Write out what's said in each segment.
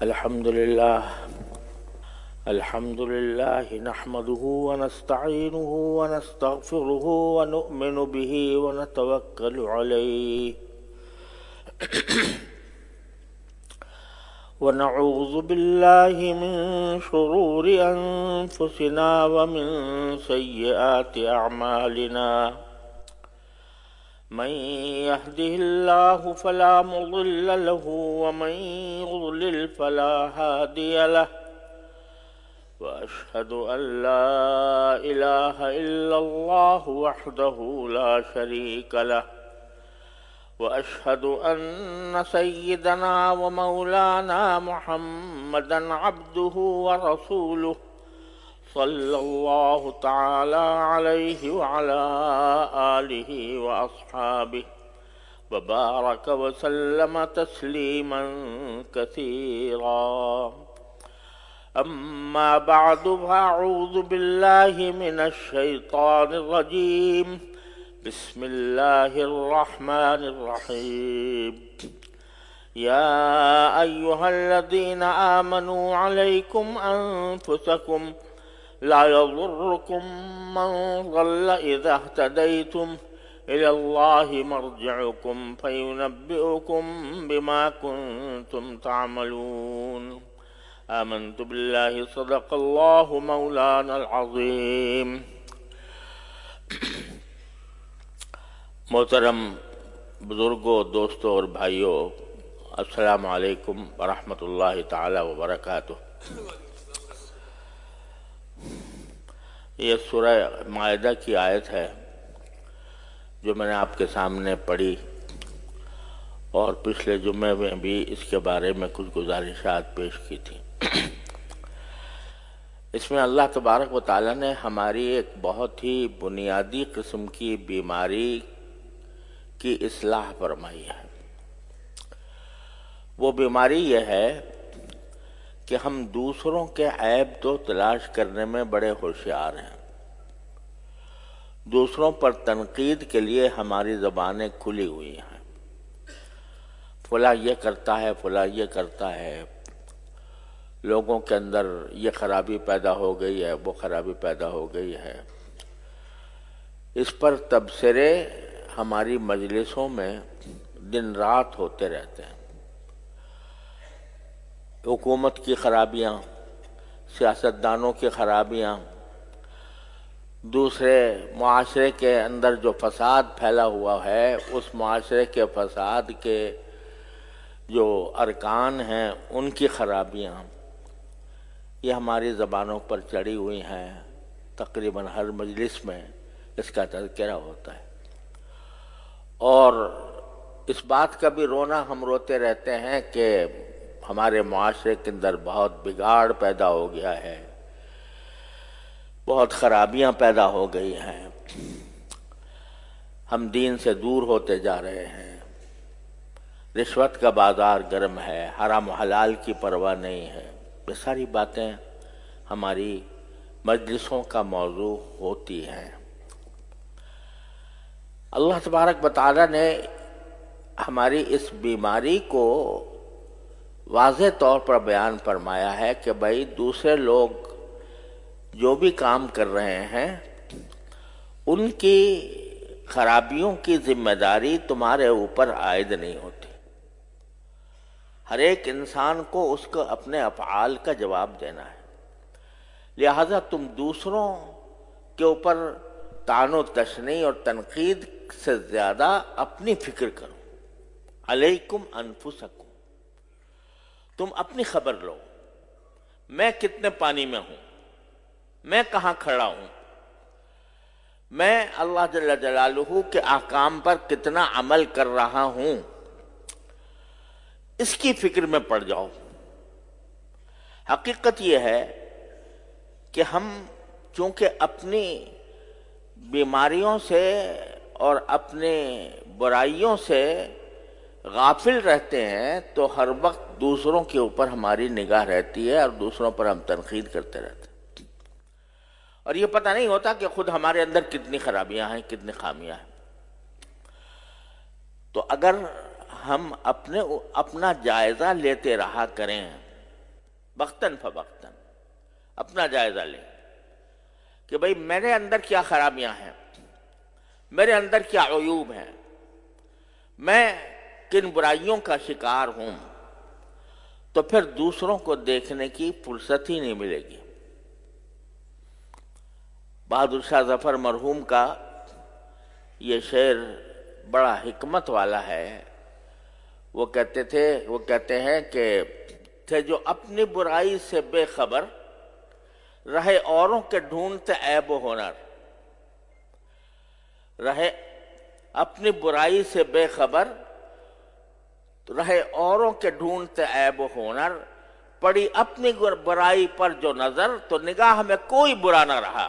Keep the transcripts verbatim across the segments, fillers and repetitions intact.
الحمد لله الحمد لله نحمده ونستعينه ونستغفره ونؤمن به ونتوكل عليه ونعوذ بالله من شرور أنفسنا ومن سيئات أعمالنا من يهده الله فلا مضل له ومن يضلل فلا هادي له وأشهد أن لا إله إلا الله وحده لا شريك له وأشهد أن سيدنا ومولانا محمدا عبده ورسوله صلى الله تعالى عليه وعلى آله وأصحابه وبارك وسلم تسليما كثيرا. أما بعد فأعوذ بالله من الشيطان الرجيم. بسم الله الرحمن الرحيم. يا أيها الذين آمنوا عليكم أنفسكم لا يضركم من ضل إذا اهتديتم إلى الله مرجعكم فينبئكم بما كنتم تعملون. آمنت بالله صدق الله مولانا العظيم. محترم بزرگوں، دوستوں اور بھائیوں، السلام علیکم ورحمۃ اللہ تعالی وبرکاتہ. یہ سورہ مائدہ کی آیت ہے جو میں نے آپ کے سامنے پڑھی، اور پچھلے جمعے میں بھی اس کے بارے میں کچھ گزارشات پیش کی تھی. اس میں اللہ تبارک و تعالیٰ نے ہماری ایک بہت ہی بنیادی قسم کی بیماری کی اصلاح فرمائی ہے. وہ بیماری یہ ہے کہ ہم دوسروں کے عیب تو تلاش کرنے میں بڑے ہوشیار ہیں. دوسروں پر تنقید کے لیے ہماری زبانیں کھلی ہوئی ہیں. فلاں یہ کرتا ہے، فلاں یہ کرتا ہے، لوگوں کے اندر یہ خرابی پیدا ہو گئی ہے، وہ خرابی پیدا ہو گئی ہے. اس پر تبصرے ہماری مجلسوں میں دن رات ہوتے رہتے ہیں. حکومت کی خرابیاں، سیاستدانوں کی خرابیاں، دوسرے معاشرے کے اندر جو فساد پھیلا ہوا ہے اس معاشرے کے فساد کے جو ارکان ہیں ان کی خرابیاں، یہ ہماری زبانوں پر چڑھی ہوئی ہیں. تقریباً ہر مجلس میں اس کا تذکرہ ہوتا ہے، اور اس بات کا بھی رونا ہم روتے رہتے ہیں کہ ہمارے معاشرے کے اندر بہت بگاڑ پیدا ہو گیا ہے، بہت خرابیاں پیدا ہو گئی ہیں، ہم دین سے دور ہوتے جا رہے ہیں، رشوت کا بازار گرم ہے، حرام و حلال کی پرواہ نہیں ہے. یہ ساری باتیں ہماری مجلسوں کا موضوع ہوتی ہیں. اللہ تبارک و تعالیٰ نے ہماری اس بیماری کو واضح طور پر بیان فرمایا ہے کہ بھائی دوسرے لوگ جو بھی کام کر رہے ہیں ان کی خرابیوں کی ذمہ داری تمہارے اوپر عائد نہیں ہوتی. ہر ایک انسان کو اس کو اپنے افعال کا جواب دینا ہے. لہذا تم دوسروں کے اوپر طعن و تشنیع اور تنقید سے زیادہ اپنی فکر کرو. علیکم انفسکم، تم اپنی خبر لو. میں کتنے پانی میں ہوں، میں کہاں کھڑا ہوں، میں اللہ جل جلالہ کے احکام پر کتنا عمل کر رہا ہوں، اس کی فکر میں پڑ جاؤ. حقیقت یہ ہے کہ ہم چونکہ اپنی بیماریوں سے اور اپنے برائیوں سے غافل رہتے ہیں تو ہر وقت دوسروں کے اوپر ہماری نگاہ رہتی ہے اور دوسروں پر ہم تنقید کرتے رہتے ہیں، اور یہ پتہ نہیں ہوتا کہ خود ہمارے اندر کتنی خرابیاں ہیں، کتنی خامیاں ہیں. تو اگر ہم اپنے اپنا جائزہ لیتے رہا کریں وقتاً فوقتاً اپنا جائزہ لیں کہ بھئی میرے اندر کیا خرابیاں ہیں، میرے اندر کیا عیوب ہیں، میں کن برائیوں کا شکار ہوں، تو پھر دوسروں کو دیکھنے کی فرصت ہی نہیں ملے گی۔ بہادر شاہ ظفر مرحوم کا یہ شعر بڑا حکمت والا ہے۔ وہ کہتے تھے وہ کہتے ہیں کہ تھے جو اپنی برائی سے بے خبر، رہے اوروں کے ڈھونڈتے عیب و ہنر، رہے اپنی برائی سے بے خبر، رہے اوروں کے ڈھونڈتے عیب و ہنر، پڑی اپنی برائی پر جو نظر، تو نگاہ میں کوئی برا نہ رہا۔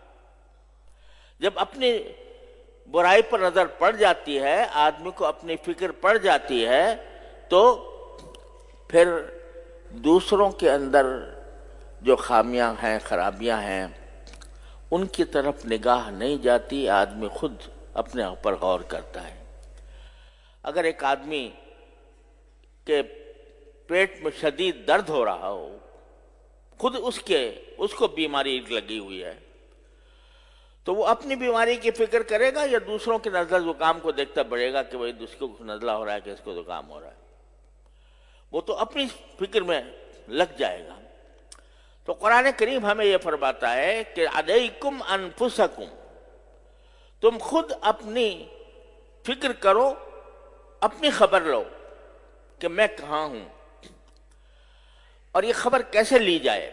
جب اپنی برائی پر نظر پڑ جاتی ہے، آدمی کو اپنی فکر پڑ جاتی ہے، تو پھر دوسروں کے اندر جو خامیاں ہیں، خرابیاں ہیں، ان کی طرف نگاہ نہیں جاتی، آدمی خود اپنے اوپر غور کرتا ہے۔ اگر ایک آدمی کے پیٹ میں شدید درد ہو رہا ہو، خود اس کے اس کو بیماری لگی ہوئی ہے، تو وہ اپنی بیماری کی فکر کرے گا یا دوسروں کے نزلہ زکام کو دیکھتا بڑھے گا کہ بھئی اس کو نزلہ ہو رہا ہے کہ اس کو زکام ہو رہا ہے؟ وہ تو اپنی فکر میں لگ جائے گا۔ تو قرآن کریم ہمیں یہ فرماتا ہے کہ علیکم انفسکم، تم خود اپنی فکر کرو، اپنی خبر لو کہ میں کہاں ہوں، اور یہ خبر کیسے لی جائے،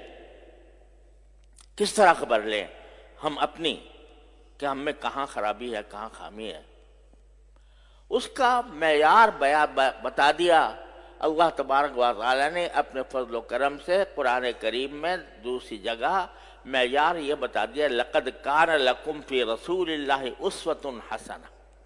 کس طرح خبر لیں ہم اپنی کہ ہم میں کہاں خرابی ہے، کہاں خامی ہے۔ اس کا معیار بتا دیا اللہ تبارک و تعالی نے اپنے فضل و کرم سے قرآن کریم میں دوسری جگہ معیار یہ بتا دیا، لقد کان لکم فی رسول اللہ اسوۃ حسنہ،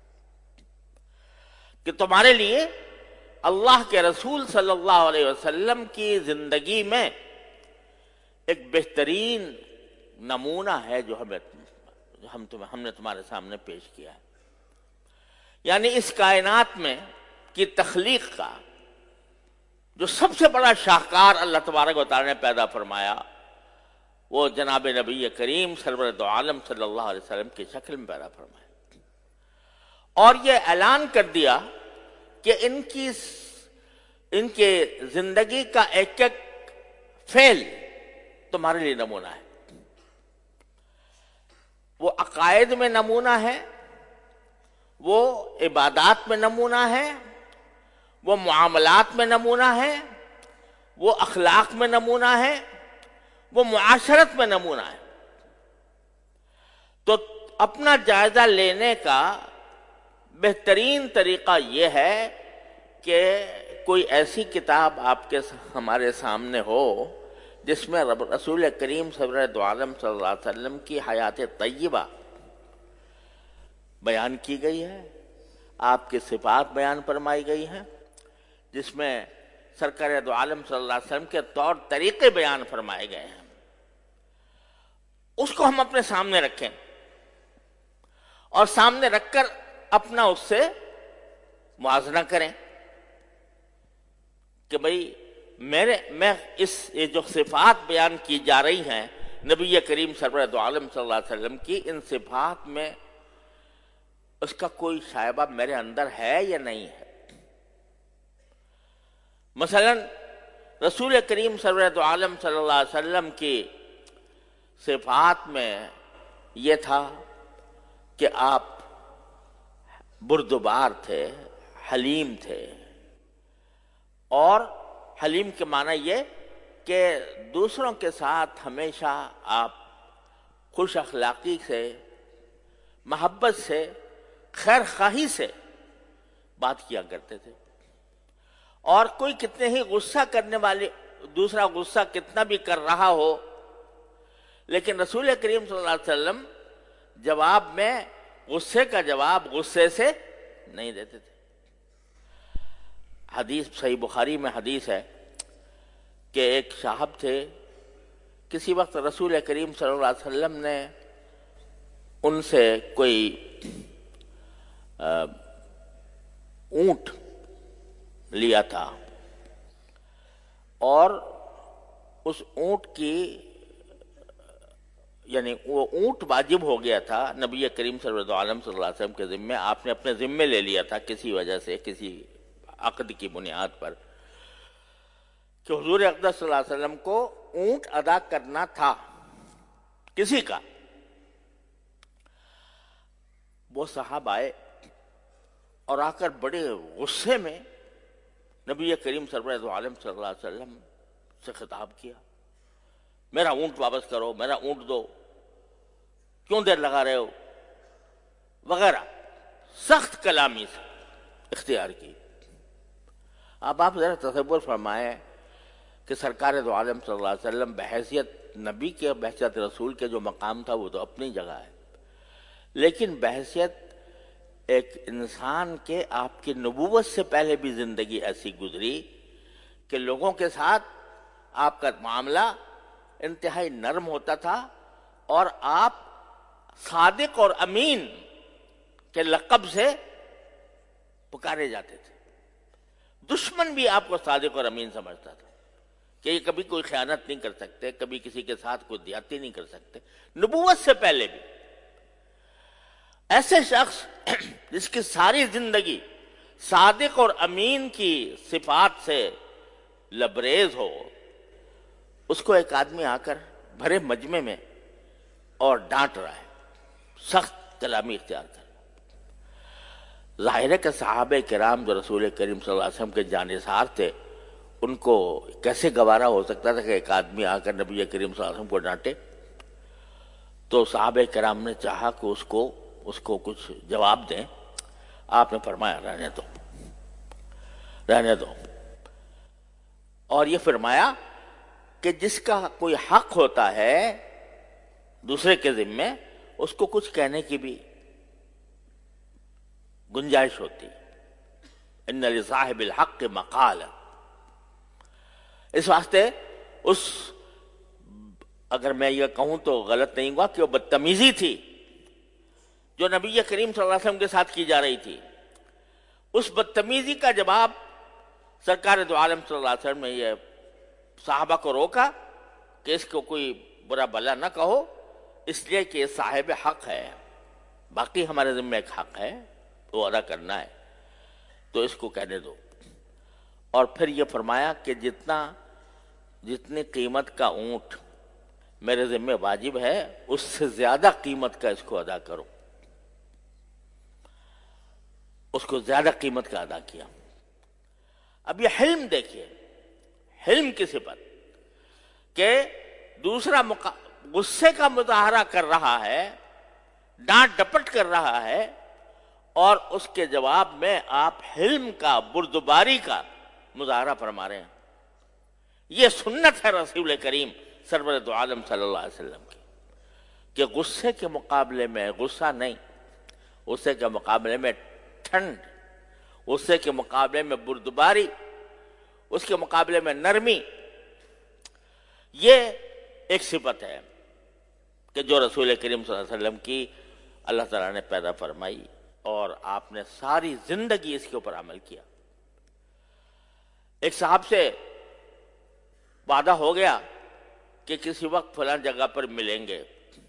کہ تمہارے لیے اللہ کے رسول صلی اللہ علیہ وسلم کی زندگی میں ایک بہترین نمونہ ہے جو ہمیں ہم ہم نے تمہارے سامنے پیش کیا ہے۔ یعنی اس کائنات میں کی تخلیق کا جو سب سے بڑا شاہکار اللہ تبارک و تعالی نے پیدا فرمایا، وہ جناب نبی کریم سرور دو عالم صلی اللہ علیہ وسلم کی شکل میں پیدا فرمایا، اور یہ اعلان کر دیا کہ ان کی ان کے زندگی کا ایک ایک فعل تمہارے لیے نمونہ ہے۔ وہ عقائد میں نمونہ ہے، وہ عبادات میں نمونہ ہے، وہ معاملات میں نمونہ ہے، وہ اخلاق میں نمونہ ہے، وہ معاشرت میں نمونہ ہے۔ تو اپنا جائزہ لینے کا بہترین طریقہ یہ ہے کہ کوئی ایسی کتاب آپ کے ہمارے سامنے ہو جس میں رسول کریم سرور دو عالم صلی اللہ علیہ وسلم کی حیات طیبہ بیان کی گئی ہے، آپ کی صفات بیان فرمائی گئی ہیں، جس میں سرکار دو عالم صلی اللہ علیہ وسلم کے طور طریقے بیان فرمائے گئے ہیں، اس کو ہم اپنے سامنے رکھیں اور سامنے رکھ کر اپنا اس سے موازنہ کریں کہ بھئی میرے میں اس یہ جو صفات بیان کی جا رہی ہیں نبی کریم سرور دو عالم صلی اللہ علیہ وسلم کی، ان صفات میں اس کا کوئی شائبہ میرے اندر ہے یا نہیں ہے۔ مثلا رسول کریم سرور دو عالم صلی اللہ علیہ وسلم کی صفات میں یہ تھا کہ آپ بردبار تھے، حلیم تھے، اور حلیم کے معنی یہ کہ دوسروں کے ساتھ ہمیشہ آپ خوش اخلاقی سے، محبت سے، خیر خواہی سے بات کیا کرتے تھے، اور کوئی کتنے ہی غصہ کرنے والے دوسرا غصہ کتنا بھی کر رہا ہو، لیکن رسول کریم صلی اللہ علیہ وسلم جواب میں غصے کا جواب غصے سے نہیں دیتے تھے۔ حدیث صحیح بخاری میں حدیث ہے کہ ایک صاحب تھے، کسی وقت رسول کریم صلی اللہ علیہ وسلم نے ان سے کوئی اونٹ لیا تھا، اور اس اونٹ کی یعنی وہ اونٹ واجب ہو گیا تھا نبی کریم صلی اللہ علیہ وسلم کے ذمے، آپ نے اپنے ذمے لے لیا تھا کسی وجہ سے، کسی عقد کی بنیاد پر، کہ حضور اقدس صلی اللہ علیہ وسلم کو اونٹ ادا کرنا تھا کسی کا۔ وہ صاحب آئے اور آ کر بڑے غصے میں نبی کریم صلی اللہ علیہ وسلم سے خطاب کیا، میرا اونٹ واپس کرو، میرا اونٹ دو، کیوں دیر لگا رہے ہو، وغیرہ سخت کلامی سے اختیار کی۔ اب آپ ذرا تصور فرمائیں کہ سرکار دو عالم صلی اللہ علیہ وسلم بحیثیت نبی کے، بحیثیت رسول کے جو مقام تھا وہ تو اپنی جگہ ہے، لیکن بحیثیت ایک انسان کے، آپ کی نبوت سے پہلے بھی زندگی ایسی گزری کہ لوگوں کے ساتھ آپ کا معاملہ انتہائی نرم ہوتا تھا، اور آپ صادق اور امین کے لقب سے پکارے جاتے تھے۔ دشمن بھی آپ کو صادق اور امین سمجھتا تھا کہ یہ کبھی کوئی خیانت نہیں کر سکتے، کبھی کسی کے ساتھ کوئی زیادتی نہیں کر سکتے، نبوت سے پہلے بھی۔ ایسے شخص جس کی ساری زندگی صادق اور امین کی صفات سے لبریز ہو، اس کو ایک آدمی آ کر بھرے مجمع میں اور ڈانٹ رہا ہے، سخت کلامی اختیار کر رہا ہے۔ ظاہر ہے کہ صحابہ کرام جو رسول کریم صلی اللہ علیہ وسلم کے جانثار تھے، ان کو کیسے گوارا ہو سکتا تھا کہ ایک آدمی آ کر نبی کریم صلی اللہ علیہ وسلم کو ڈانٹے؟ تو صحابہ کرام نے چاہا کہ اس کو اس کو کچھ جواب دیں۔ آپ نے فرمایا رہنے دو، رہنے دو، اور یہ فرمایا کہ جس کا کوئی حق ہوتا ہے دوسرے کے ذمے، اس کو کچھ کہنے کی بھی گنجائش ہوتی۔ ان لصاحب الحق مقال، اس واسطے اس اگر میں یہ کہوں تو غلط نہیں ہوا کہ وہ بدتمیزی تھی جو نبی کریم صلی اللہ علیہ وسلم کے ساتھ کی جا رہی تھی، اس بدتمیزی کا جواب سرکار دو عالم صلی اللہ علیہ وسلم نے یہ صحابہ کو روکا کہ اس کو کوئی برا بلا نہ کہو، اس لیے کہ یہ صاحب حق ہے، باقی ہمارے ذمہ ایک حق ہے وہ ادا کرنا ہے، تو اس کو کہنے دو۔ اور پھر یہ فرمایا کہ جتنا جتنی قیمت کا اونٹ میرے ذمہ واجب ہے، اس سے زیادہ قیمت کا اس کو ادا کرو، اس کو زیادہ قیمت کا ادا کیا۔ اب یہ حلم دیکھیے، حلم کی صفت کہ دوسرا مقا... غصے کا مظاہرہ کر رہا ہے، ڈانٹ ڈپٹ کر رہا ہے، اور اس کے جواب میں آپ حلم کا، بردباری کا مظاہرہ فرما رہے ہیں۔ یہ سنت ہے رسول کریم سرور دو عالم صلی اللہ علیہ وسلم کی، کہ غصے کے مقابلے میں غصہ نہیں، غصے کے مقابلے میں ٹھنڈ، غصے کے مقابلے میں بردباری، اس کے مقابلے میں نرمی، یہ ایک صفت ہے کہ جو رسول کریم صلی اللہ علیہ وسلم کی اللہ تعالیٰ نے پیدا فرمائی، اور آپ نے ساری زندگی اس کے اوپر عمل کیا۔ ایک صاحب سے وعدہ ہو گیا کہ کسی وقت فلاں جگہ پر ملیں گے،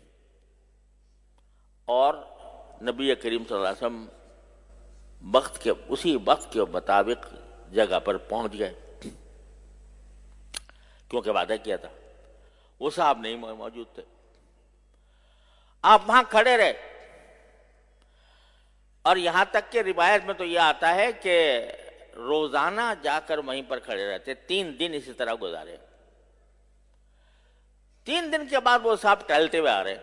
اور نبی کریم صلی اللہ علیہ وسلم وقت کے اسی وقت کے مطابق جگہ پر پہنچ گئے، کیونکہ وعدہ کیا تھا۔ وہ صاحب نہیں موجود تھے، آپ وہاں کھڑے رہے، اور یہاں تک کہ روایت میں تو یہ آتا ہے کہ روزانہ جا کر وہیں پر کھڑے رہتے، تین دن اسی طرح گزارے۔ تین دن کے بعد وہ صاحب ٹہلتے ہوئے آ رہے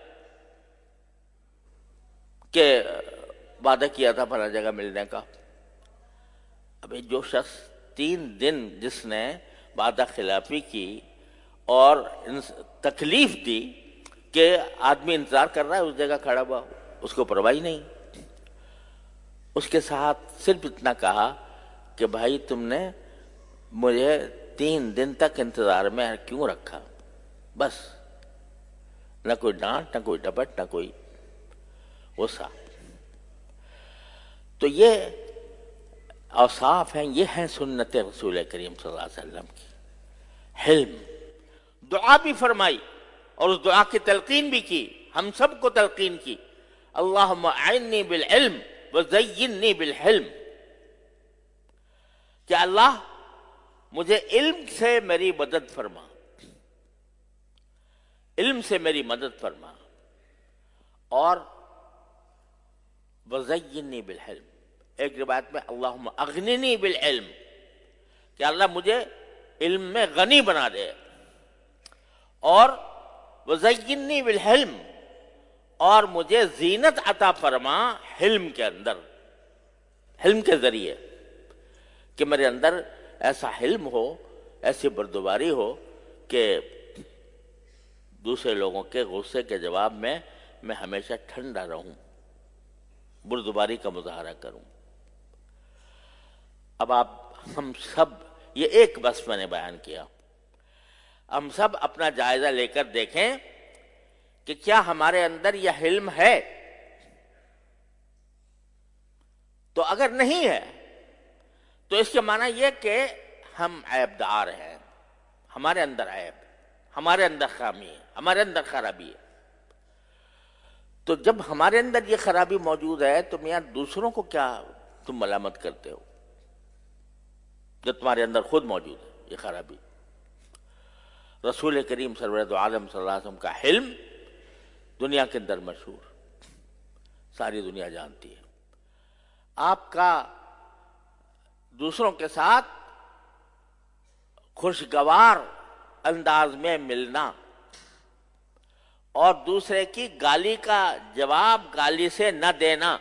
کہ وعدہ کیا تھا فلاں جگہ ملنے کا۔ ابھی جو شخص تین دن جس نے وعدہ خلافی کی اور تکلیف دی کہ آدمی انتظار کر رہا ہے اس جگہ کھڑا ہوا، اس کو پرواہ نہیں، اس کے ساتھ صرف اتنا کہا کہ بھائی تم نے مجھے تین دن تک انتظار میں کیوں رکھا؟ بس، نہ کوئی ڈانٹ، نہ کوئی ڈپٹ، نہ کوئی غصہ۔ تو یہ اوصاف ہیں، یہ ہیں سنت رسول کریم صلی اللہ علیہ وسلم کی۔ حلم، دعا بھی فرمائی اور اس دعا کی تلقین بھی کی، ہم سب کو تلقین کی، اللہم اعنی بالعلم وزینی بالحلم، کہ اللہ مجھے علم سے میری مدد فرما، علم سے میری مدد فرما، اور وزینی بالحلم، ایک روایت میں اللہم اغننی بالعلم، کہ اللہ مجھے علم میں غنی بنا دے، اور وزینی بالحلم، اور مجھے زینت عطا فرما حلم کے اندر، حلم کے ذریعے، کہ میرے اندر ایسا حلم ہو، ایسی بردباری ہو کہ دوسرے لوگوں کے غصے کے جواب میں میں ہمیشہ ٹھنڈا رہوں، بردباری کا مظاہرہ کروں۔ اب آپ ہم سب، یہ ایک بس میں نے بیان کیا، ہم سب اپنا جائزہ لے کر دیکھیں کہ کیا ہمارے اندر یہ حلم ہے؟ تو اگر نہیں ہے تو اس کے معنی یہ کہ ہم عیب دار ہیں، ہمارے اندر عیب، ہمارے اندر خامی ہے، ہمارے اندر خرابی ہے۔ تو جب ہمارے اندر یہ خرابی موجود ہے تو میاں دوسروں کو کیا تم ملامت کرتے ہو جب تمہارے اندر خود موجود ہے یہ خرابی؟ رسول کریم سرورت عالم صلی اللہ علیہ وسلم کا حلم دنیا کے اندر مشہور، ساری دنیا جانتی ہے۔ آپ کا دوسروں کے ساتھ خوشگوار انداز میں ملنا اور دوسرے کی گالی کا جواب گالی سے نہ دینا،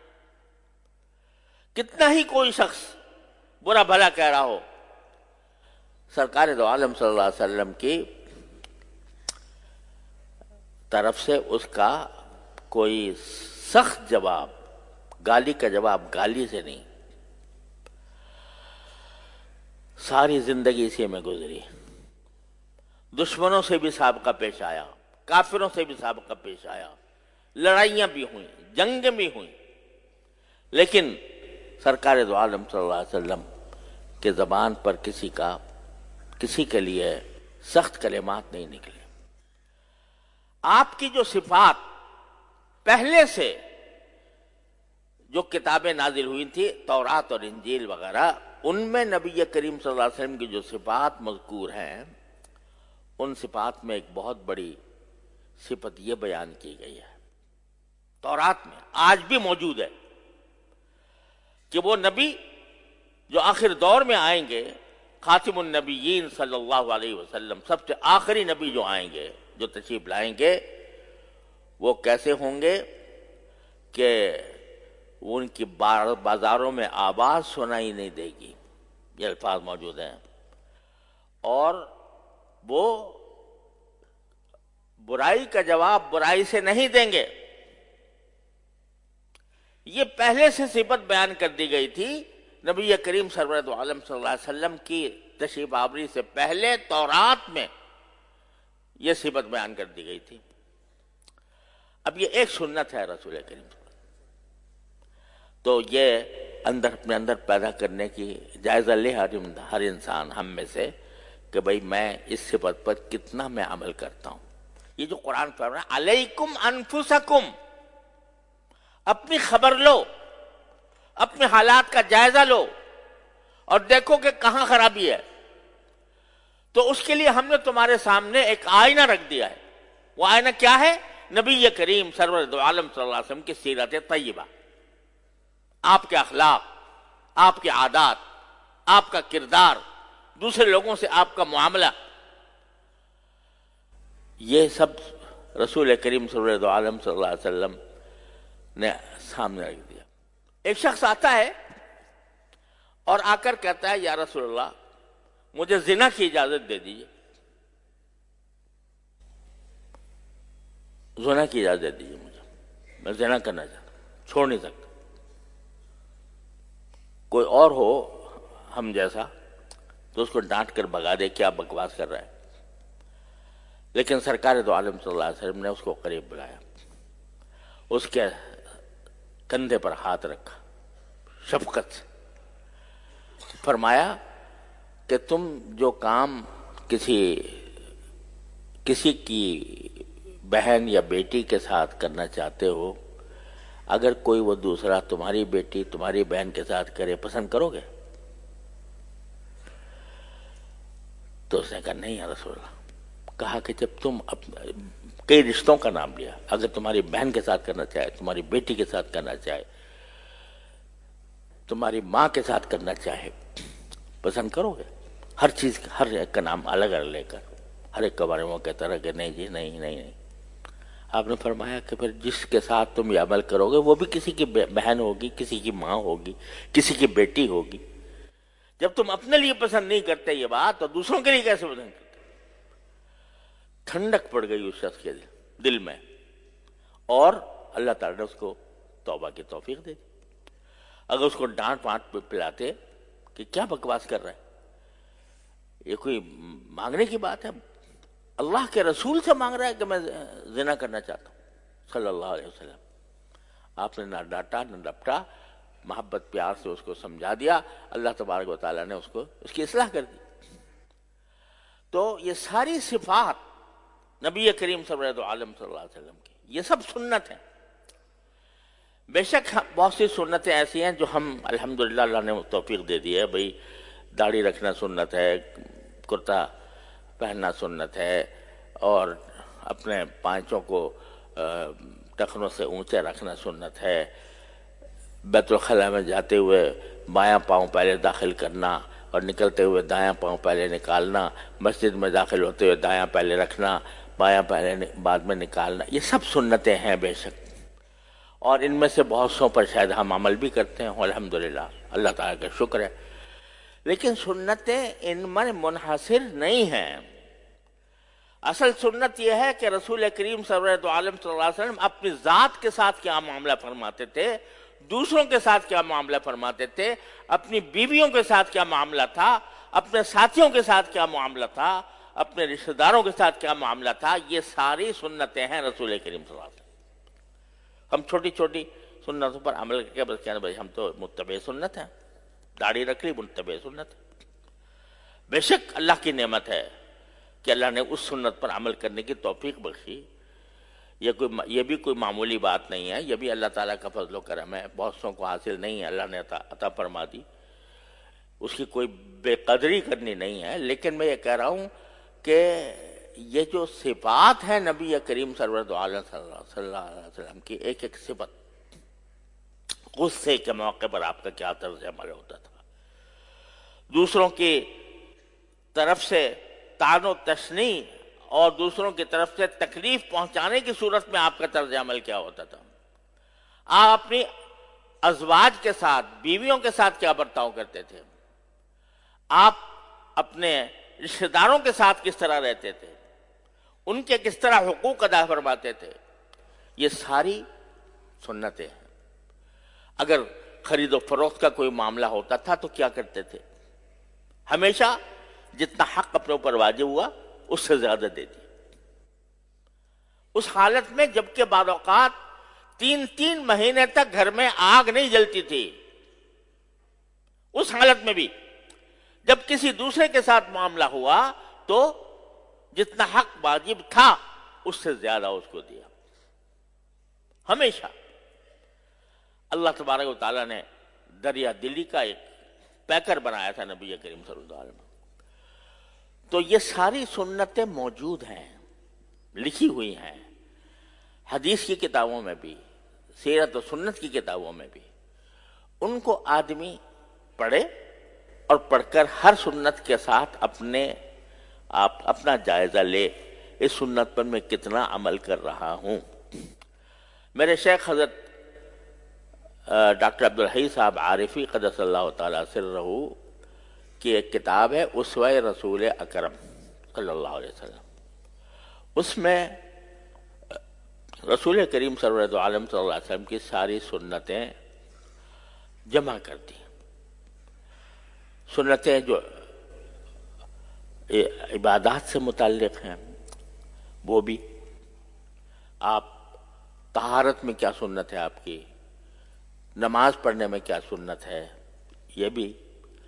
کتنا ہی کوئی شخص برا بھلا کہہ رہا ہو، سرکار دو عالم صلی اللہ علیہ وسلم کی طرف سے اس کا کوئی سخت جواب، گالی کا جواب گالی سے نہیں، ساری زندگی اسی میں گزری، دشمنوں سے بھی سابقہ پیش آیا، کافروں سے بھی سابقہ پیش آیا، لڑائیاں بھی ہوئیں، جنگیں بھی ہوئیں، لیکن سرکار دو عالم صلی اللہ علیہ وسلم کے زبان پر کسی کا کسی کے لیے سخت کلمات نہیں نکلے۔ آپ کی جو صفات پہلے سے جو کتابیں نازل ہوئی تھی، تورات اور انجیل وغیرہ، ان میں نبی کریم صلی اللہ علیہ وسلم کی جو صفات مذکور ہیں، ان صفات میں ایک بہت بڑی صفت یہ بیان کی گئی ہے، تورات میں آج بھی موجود ہے، کہ وہ نبی جو آخر دور میں آئیں گے، خاتم النبیین صلی اللہ علیہ وسلم، سب سے آخری نبی جو آئیں گے، جو تشریف لائیں گے، وہ کیسے ہوں گے کہ ان کی بازاروں میں آواز سنائی نہیں دے گی، یہ الفاظ موجود ہیں، اور وہ برائی کا جواب برائی سے نہیں دیں گے۔ یہ پہلے سے صفت بیان کر دی گئی تھی نبی کریم سرورت عالم صلی اللہ علیہ وسلم کی تشریف آوری سے پہلے، تورات میں یہ صفت بیان کر دی گئی تھی۔ اب یہ ایک سنت ہے رسول کریم، تو یہ اندر اپنے اندر پیدا کرنے کی جائزہ لے ہر انسان ہم میں سے کہ بھئی میں اس صفت پر کتنا میں عمل کرتا ہوں۔ یہ جو قرآن فرما رہا ہے علیکم انفسکم، اپنی خبر لو، اپنے حالات کا جائزہ لو اور دیکھو کہ کہاں خرابی ہے، تو اس کے لیے ہم نے تمہارے سامنے ایک آئینہ رکھ دیا ہے۔ وہ آئینہ کیا ہے؟ نبی کریم سرور دو عالم صلی اللہ علیہ وسلم کی سیرت طیبہ، آپ کے اخلاق، آپ کے عادات، آپ کا کردار، دوسرے لوگوں سے آپ کا معاملہ، یہ سب رسول کریم سرور دو عالم صلی اللہ علیہ وسلم نے سامنے رکھ دیا۔ ایک شخص آتا ہے اور آ کر کہتا ہے یا رسول اللہ مجھے زنا کی اجازت دے دیجیے، زنا کی اجازت دے دیجیے مجھے، میں زنا کرنا چاہتا ہوں، چھوڑ نہیں سکتا۔ کوئی اور ہو ہم جیسا تو اس کو ڈانٹ کر بھگا دے، کیا بکواس کر رہا ہے، لیکن سرکار دو عالم صلی اللہ علیہ وسلم نے اس کو قریب بلایا، اس کے کندھے پر ہاتھ رکھا، شفقت سے فرمایا کہ تم جو کام کسی کسی کی بہن یا بیٹی کے ساتھ کرنا چاہتے ہو، اگر کوئی وہ دوسرا تمہاری بیٹی تمہاری بہن کے ساتھ کرے، پسند کرو گے؟ تو اس نے کہا نہیں یا رسول اللہ۔ کہا کہ جب تم کئی رشتوں کا نام لیا، اگر تمہاری بہن کے ساتھ کرنا چاہے، تمہاری بیٹی کے ساتھ کرنا چاہے، تمہاری ماں کے ساتھ کرنا چاہے، پسند کرو گے؟ ہر چیز ہر ایک کا نام الگ الگ لے کر ہر ایک کے بارے میں وہ کہتا رہا کہ نہیں جی نہیں نہیں نہیں۔ آپ نے فرمایا کہ پھر جس کے ساتھ تم یہ عمل کرو گے وہ بھی کسی کی بہن ہوگی، کسی کی ماں ہوگی، کسی کی بیٹی ہوگی۔ جب تم اپنے لیے پسند نہیں کرتے یہ بات تو دوسروں کے لیے کیسے پسند کرتے؟ ٹھنڈک پڑ گئی اس شخص کے دل میں، اور اللہ تعالیٰ نے اس کو توبہ کی توفیق دے دی۔ اگر اس کو ڈانٹ وانٹ پلاتے کہ کیا بکواس کر رہا ہے، یہ کوئی مانگنے کی بات ہے؟ اللہ کے رسول سے مانگ رہا ہے کہ میں زنا کرنا چاہتا ہوں صلی اللہ علیہ وسلم۔ آپ نے نہ ڈانٹا نہ ڈپٹا، محبت پیار سے اس کو سمجھا دیا، اللہ تبارک و تعالیٰ نے اس کو اس کی اصلاح کر دی۔ تو یہ ساری صفات نبی کریم سرورت عالم صلی اللہ علیہ وسلم کی، یہ سب سنت ہیں۔ بے شک بہت سی سنتیں ایسی ہیں جو ہم الحمدللہ اللہ نے توفیق دے دی ہے، بھئی داڑھی رکھنا سنت ہے، کرتا پہننا سنت ہے، اور اپنے پانچوں کو ٹخنوں سے اونچے رکھنا سنت ہے، بیت الخلاء میں جاتے ہوئے بایاں پاؤں پہلے داخل کرنا اور نکلتے ہوئے دایاں پاؤں پہلے نکالنا، مسجد میں داخل ہوتے ہوئے دایاں پہلے رکھنا، بایاں پہلے بعد میں نکالنا، یہ سب سنتیں ہیں بے شک، اور ان میں سے بہت سو پر شاید ہم عمل بھی کرتے ہیں الحمدللہ، اللہ تعالیٰ کا شکر ہے۔ لیکن سنتیں ان میں منحصر نہیں ہیں۔ اصل سنت یہ ہے کہ رسول کریم سرورت عالم صلی اللہ علیہ وسلم اپنی ذات کے ساتھ کیا معاملہ فرماتے تھے، دوسروں کے ساتھ کیا معاملہ فرماتے تھے، اپنی بیویوں کے ساتھ کیا معاملہ تھا، اپنے ساتھیوں کے ساتھ کیا معاملہ تھا، اپنے رشتہ داروں کے ساتھ کیا معاملہ تھا، یہ ساری سنتیں ہیں رسول کریم صلی اللہ علیہ وسلم۔ ہم چھوٹی چھوٹی سنتوں پر عمل کر کے بس کہنا بھائی ہم تو متبع سنت ہیں، داڑھی رکھ لی متبع سنت ہے۔ بے شک اللہ کی نعمت ہے کہ اللہ نے اس سنت پر عمل کرنے کی توفیق بخشی، یہ کوئی یہ بھی کوئی معمولی بات نہیں ہے، یہ بھی اللہ تعالیٰ کا فضل و کرم ہے، بہت سو کو حاصل نہیں ہے، اللہ نے عطا عطا فرما دی، اس کی کوئی بے قدری کرنی نہیں ہے۔ لیکن میں یہ کہہ رہا ہوں کہ یہ جو صفات ہیں نبی کریم سرورت عالم صلی اللہ علیہ وسلم کی، ایک ایک صفت، غصے کے موقع پر آپ کا کیا طرز عمل ہوتا تھا، دوسروں کی طرف سے طعن و تشنیع اور دوسروں کی طرف سے تکلیف پہنچانے کی صورت میں آپ کا طرز عمل کیا ہوتا تھا، آپ اپنی ازواج کے ساتھ بیویوں کے ساتھ کیا برتاؤ کرتے تھے، آپ اپنے رشتہ داروں کے ساتھ کس طرح رہتے تھے، ان کے کس طرح حقوق ادا فرماتے تھے، یہ ساری سنتیں ہیں۔ اگر خرید و فروخت کا کوئی معاملہ ہوتا تھا تو کیا کرتے تھے؟ ہمیشہ جتنا حق اپنے اوپر واجب ہوا اس سے زیادہ دے دی، اس حالت میں جبکہ بعض اوقات تین تین مہینے تک گھر میں آگ نہیں جلتی تھی، اس حالت میں بھی جب کسی دوسرے کے ساتھ معاملہ ہوا تو جتنا حق واجب تھا اس سے زیادہ اس کو دیا۔ ہمیشہ اللہ تبارک و تعالیٰ نے دریا دلی کا ایک پیکر بنایا تھا نبی کریم صلی اللہ علیہ وسلم۔ تو یہ ساری سنتیں موجود ہیں، لکھی ہوئی ہیں، حدیث کی کتابوں میں بھی، سیرت و سنت کی کتابوں میں بھی۔ ان کو آدمی پڑھے اور پڑھ کر ہر سنت کے ساتھ اپنے آپ اپنا جائزہ لے، اس سنت پر میں کتنا عمل کر رہا ہوں۔ میرے شیخ حضرت ڈاکٹر عبدالحی صاحب عارفی قدس اللہ تعالیٰ سرہ کی ایک کتاب ہے اسوہ رسول اکرم صلی اللہ علیہ وسلم، اس میں رسول کریم سرورت عالم صلی اللہ علیہ وسلم کی ساری سنتیں جمع کر دی، سنتیں جو عبادات سے متعلق ہیں وہ بھی، آپ طہارت میں کیا سنت ہے، آپ کی نماز پڑھنے میں کیا سنت ہے یہ بھی،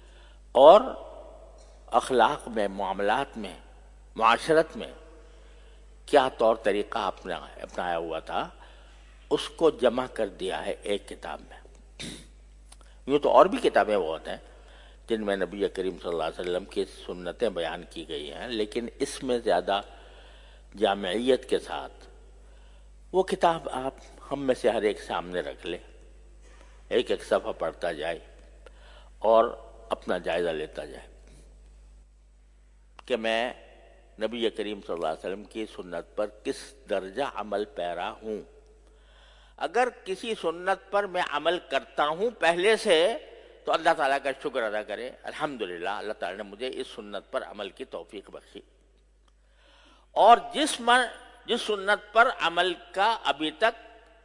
اور اخلاق میں، معاملات میں، معاشرت میں کیا طور طریقہ اپنا اپنایا ہوا تھا، اس کو جمع کر دیا ہے ایک کتاب میں۔ یوں تو اور بھی کتابیں بہت ہیں جن میں نبی کریم صلی اللہ علیہ وسلم کی سنتیں بیان کی گئی ہیں، لیکن اس میں زیادہ جامعیت کے ساتھ وہ کتاب آپ ہم میں سے ہر ایک سامنے رکھ لے، ایک ایک صفحہ پڑھتا جائے اور اپنا جائزہ لیتا جائے کہ میں نبی کریم صلی اللہ علیہ وسلم کی سنت پر کس درجہ عمل پیرا ہوں۔ اگر کسی سنت پر میں عمل کرتا ہوں پہلے سے تو اللہ تعالیٰ کا شکر ادا کرے، الحمدللہ اللہ تعالیٰ نے مجھے اس سنت پر عمل کی توفیق بخشی۔ اور جس من جس سنت پر عمل کا ابھی تک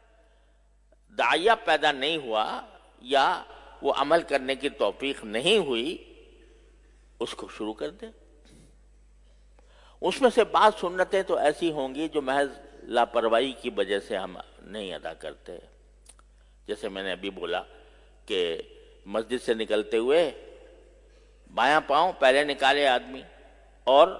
داعیہ پیدا نہیں ہوا یا وہ عمل کرنے کی توفیق نہیں ہوئی، اس کو شروع کر دے۔ اس میں سے بعض سنتیں تو ایسی ہوں گی جو محض لاپرواہی کی وجہ سے ہم نہیں ادا کرتے، جیسے میں نے ابھی بولا کہ مسجد سے نکلتے ہوئے بایاں پاؤں پہلے نکالے آدمی اور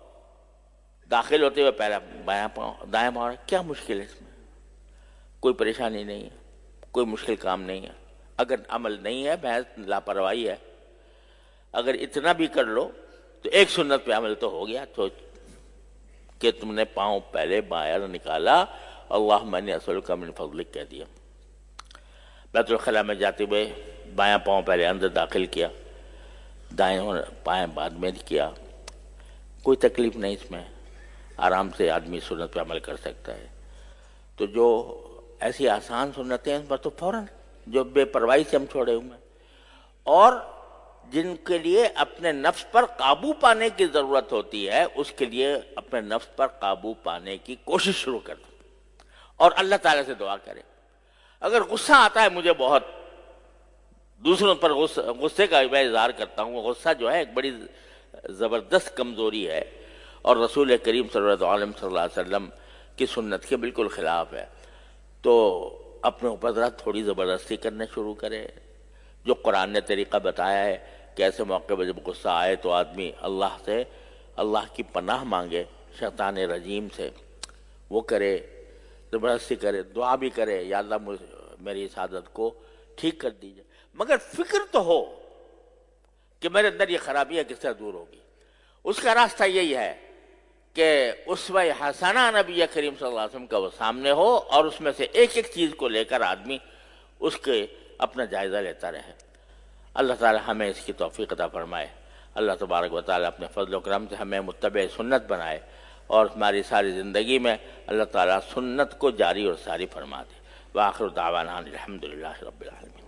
داخل ہوتے ہوئے پہلا بایاں پاؤں دائیں پاؤں، کیا مشکل ہے اس میں؟ کوئی پریشانی نہیں ہے، کوئی مشکل کام نہیں ہے۔ اگر عمل نہیں ہے محض لاپرواہی ہے، اگر اتنا بھی کر لو تو ایک سنت پہ عمل تو ہو گیا، تو کہ تم نے پاؤں پہلے باہر نکالا، اللہم انی اسألک من فضلک کہہ دیا۔ بیت الخلاء میں جاتے ہوئے بایاں پاؤں پہلے اندر داخل کیا، دائیں پائیں بعد میں کیا، کوئی تکلیف نہیں اس میں، آرام سے آدمی سنت پہ عمل کر سکتا ہے۔ تو جو ایسی آسان سنتیں ہیں ان پر تو فوراً، جو بے پرواہی سے ہم چھوڑے ہوئے ہیں اور جن کے لیے اپنے نفس پر قابو پانے کی ضرورت ہوتی ہے، اس کے لیے اپنے نفس پر قابو پانے کی کوشش شروع کر دو اور اللہ تعالیٰ سے دعا کرے۔ اگر غصہ آتا ہے مجھے بہت، دوسروں پر غصہ غصے کا میں اظہار کرتا ہوں، غصہ جو ہے ایک بڑی زبردست کمزوری ہے اور رسول کریم صلی اللہ علیہ وسلم کی سنت کے بالکل خلاف ہے، تو اپنے اوپر ذرا تھوڑی زبردستی کرنے شروع کرے۔ جو قرآن نے طریقہ بتایا ہے کہ ایسے موقع پہ جب غصہ آئے تو آدمی اللہ سے اللہ کی پناہ مانگے شیطان رجیم سے، وہ کرے، زبردستی کرے، دعا بھی کرے، یا اللہ میری اس عادت کو ٹھیک کر دیجئے، مگر فکر تو ہو کہ میرے اندر یہ خرابی ہے کس طرح دور ہوگی۔ اس کا راستہ یہی ہے کہ اسوہ حسنہ نبی کریم صلی اللہ علیہ وسلم کا وہ سامنے ہو اور اس میں سے ایک ایک چیز کو لے کر آدمی اس کے اپنا جائزہ لیتا رہے۔ اللہ تعالی ہمیں اس کی توفیق عطا فرمائے۔ اللہ تبارک و تعالی اپنے فضل و کرم سے ہمیں متبع سنت بنائے اور ہماری ساری زندگی میں اللہ تعالی سنت کو جاری اور ساری فرما دے۔ وآخر دعوانا الحمدللہ رب العالمین۔